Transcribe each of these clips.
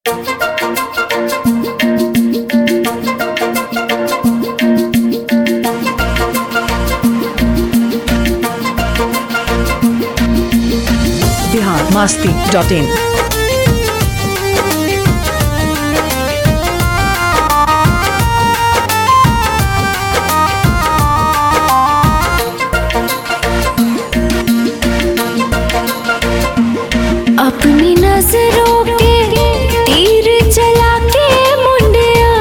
biharmasti.in। अपनी नजरों के तीर चला के मुंडिया,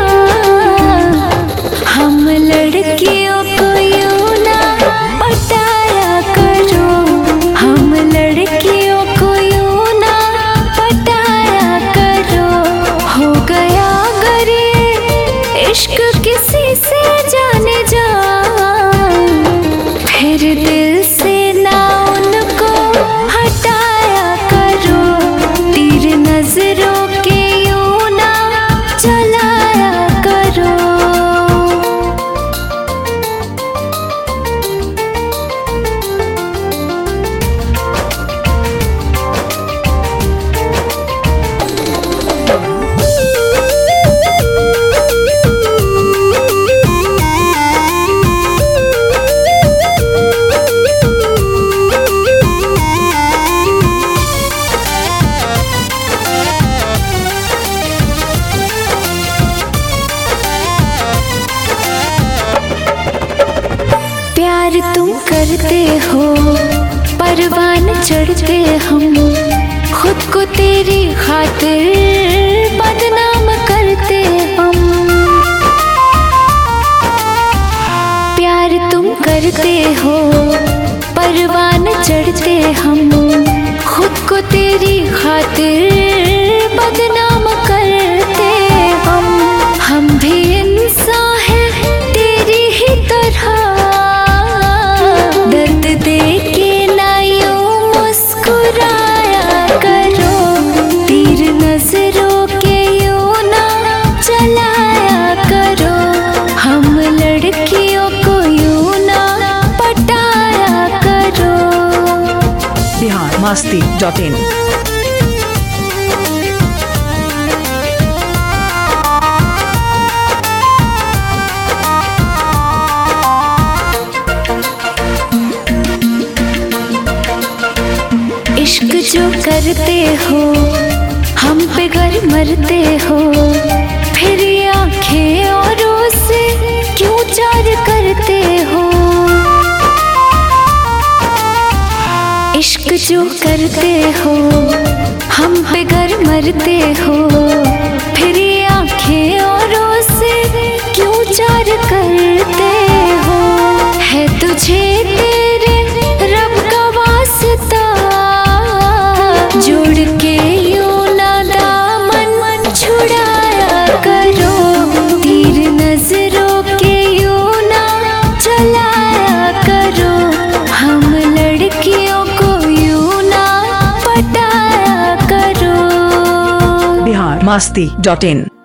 हम लड़कियों को यूं ना पटाया करो, हम लड़कियों को यूं ना पटाया करो। हो गया अगर ये इश्क किसी से जाने जा, फिर दिल से ना उनको हटाया करो, तीर नजरों के यूं ना चलाया करो। प्यार तुम करते हो परवान चढ़ते हम, खुद को तेरी खातिर बदनाम करते हम। प्यार तुम करते हो परवान चढ़ते हम, खुद को तेरी खातिर बदनाम करते हम भी इंसान हैं तेरी ही तरह, दर्द दे के ना यूं मुस्कुराया करो, तीर नजरों के यूं ना चलाया करो, हम लड़कियों को यूं ना पटाया करो। biharmasti.in। इश्क जो करते हो हम पे गर मरते हो, फिर ये आंखें औरों से क्यों चार करते हो। इश्क जो करते हो हम पे गर मरते हो, फिर ये आंखें औरों से क्यों चार करते हो। है तुझे तेरे रब का वास्ता, जोड़ के यूं ना दामन छुड़ाया करो, तीर नजरों के यूं ना चलाया करो, हम लड़कियों को यूं ना पटाया करो। biharmasti.in।